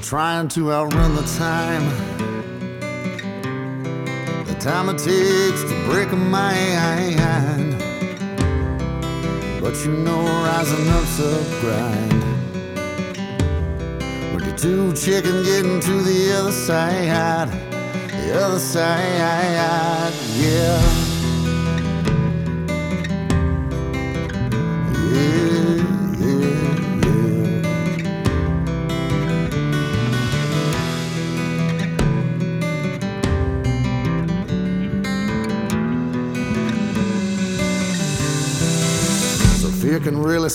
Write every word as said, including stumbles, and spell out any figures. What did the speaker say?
trying to outrun the time, the time it takes to break a mind. But you know rising up's a grind. When you're too chicken getting to the other side, the other side, yeah. Fear can really